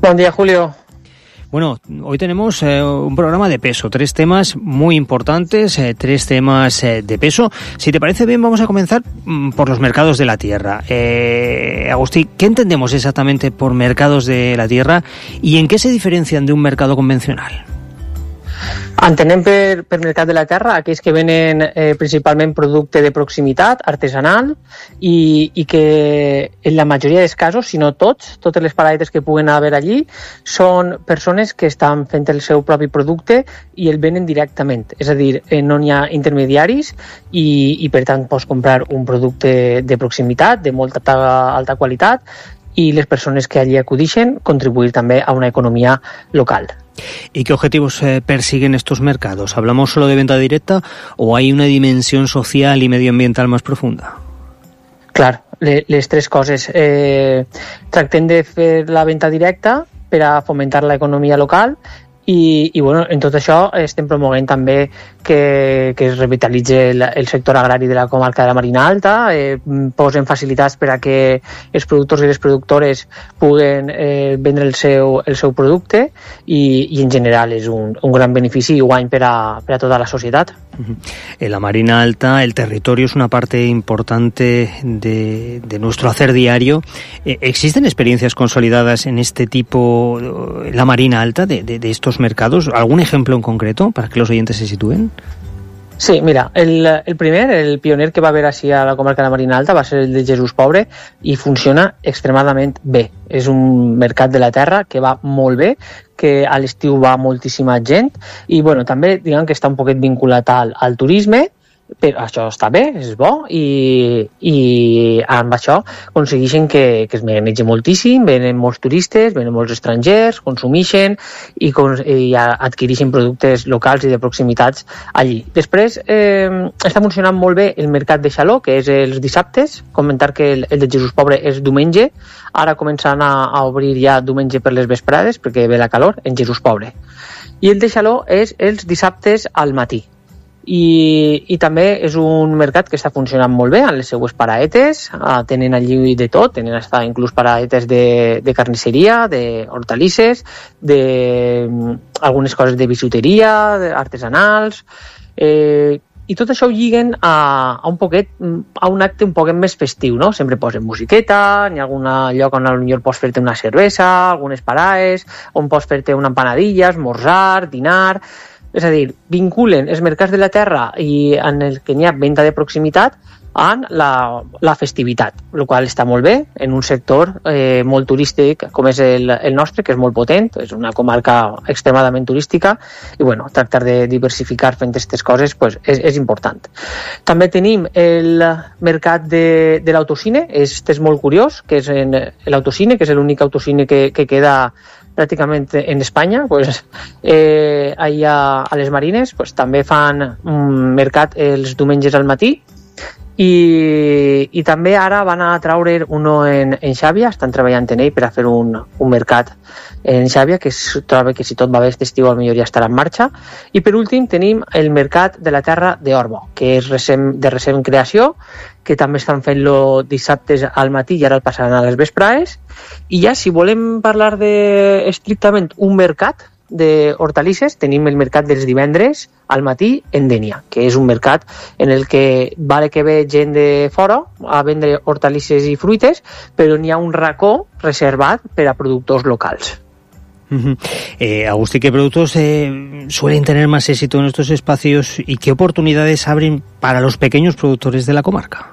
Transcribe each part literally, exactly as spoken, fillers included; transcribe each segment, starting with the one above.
Buen día, Julio. Bueno, hoy tenemos eh, un programa de peso, tres temas muy importantes, eh, tres temas eh, de peso. Si te parece bien, vamos a comenzar mm, por los mercados de la tierra. Eh, Agustí, ¿qué entendemos exactamente por mercados de la tierra y en qué se diferencian de un mercado convencional? Entenem per, per mercat de la terra aquells que venen eh, principalment producte de proximitat, artesanal, i, i que en la majoria dels casos, si no tots, totes les paradetes que puguen haver allí, són persones que estan fent el seu propi producte i el venen directament. És a dir, eh, no n'hi ha intermediaris i, i per tant pots comprar un producte de proximitat, de molta alta, alta qualitat, i les persones que allí acudixen contribuir també a una economia local. ¿Y qué objetivos eh, persiguen estos mercados? ¿Hablamos solo de venta directa o hay una dimensión social y medioambiental más profunda? Clar, les, les tres coses. Eh, tractem de fer la venta directa per a fomentar l'economia local i, i bueno, en tot això estem promovent també que, que es revitalitzi el, el sector agrari de la comarca de la Marina Alta, eh, posen facilitats per a que els productors i les productores puguen eh, vendre el seu, el seu producte i, i en general és un, un gran benefici i guany per a, per a tota la societat. En la Marina Alta el territorio es una parte importante de, de nuestro hacer diario. ¿Existen experiencias consolidadas en este tipo, la Marina Alta, de, de, de estos mercados? ¿Algún ejemplo en concreto para que los oyentes se sitúen? Sí, mira, el, el primer, el pioner que va haver així a la comarca de la Marina Alta va ser el de Jesús Pobre i funciona extremadament bé. És un mercat de la terra que va molt bé, que a l'estiu va moltíssima gent i bueno, també diguem que està un poquet vinculat al, al turisme, però això està bé, és bo i, i amb això aconsegueixen que, que es magnegi moltíssim, venen molts turistes, venen molts estrangers, consumeixen i, i adquireixen productes locals i de proximitats allí. Després eh, està funcionant molt bé el mercat de Xaló, que és els dissabtes, comentar que el, el de Jesús Pobre és diumenge, ara començant a, a obrir ja diumenge per les vesprades perquè ve la calor en Jesús Pobre. I el de Xaló és els dissabtes al matí. I, i també és un mercat que està funcionant molt bé amb les seues paraetes, ah, tenen allí de tot, tenen hasta inclús paraetes de, de carnisseria, de hortalisses, de mm, algunes coses de bisuteria, de artesanals, eh, i tot això ho lliguen a, a un poquet, a un acte un poquet més festiu, no? Sempre posen musiqueta, n'hi ha algun lloc on potser pots fer-te una cervesa, algunes paraes, on pots fer-te una empanadilla, esmorzar, dinar. És a dir, vinculen els mercats de la terra i en el que n'hi ha venda de proximitat amb la, la festivitat, el qual està molt bé en un sector eh, molt turístic com és el, el nostre, que és molt potent, és una comarca extremadament turística i bueno, tractar de diversificar fent aquestes coses pues, és, és important. També tenim el mercat de, de l'autocine, este és molt curiós, que és en l'autocine, que és l'únic autocine que, que queda pràcticament en Espanya, pues, eh, allà a les Marines pues, també fan un mercat els diumenges al matí i, i també ara van a traure uno en, en Xàbia, estan treballant en ell per a fer un, un mercat en Xàbia, que es troba que si tot va bé aquest estiu potser ja estarà en marxa. I per últim tenim el mercat de la terra d'Orbo, que és recent, de recent creació, que també estan fent-lo dissabtes al matí i ara el passaran a les vesprades. I ja, si volem parlar de estrictament un mercat d'hortalisses, tenim el mercat dels divendres al matí en Dénia, que és un mercat en el que vale que ve gent de fora a vendre hortalisses i fruites, però n'hi ha un racó reservat per a productors locals. Uh-huh. Eh, Agustí, ¿qué productos eh, suelen tener más éxito en estos espacios y qué oportunidades abren para los pequeños productores de la comarca?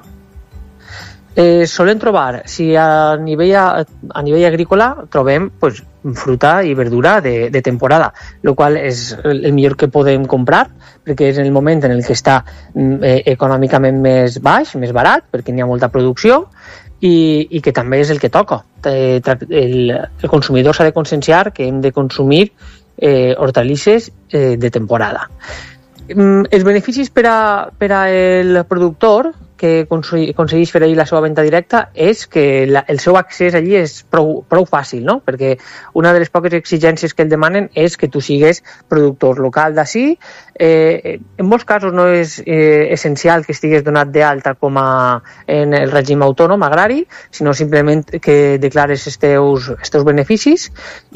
Eh, solen trobar, si a nivell, a, a nivell agrícola trobem pues, fruta i verdura de, de temporada, el qual és el, el millor que podem comprar, perquè és en el moment en el que està eh, econòmicament més baix, més barat, perquè n'hi ha molta producció, i, i que també és el que toca. El, el consumidor s'ha de conscienciar que hem de consumir eh, hortalisses eh, de temporada. Els beneficis per a, per a el productor que aconsegueix fer allí la seva venda directa és que la, el seu accés allí és prou, prou fàcil, no? Perquè una de les poques exigències que el demanen és que tu sigues productor local d'ací. Eh, en molts casos no és eh, essencial que estigues donat d'alta com a en el règim autònom agrari, sinó simplement que declares els teus, els teus beneficis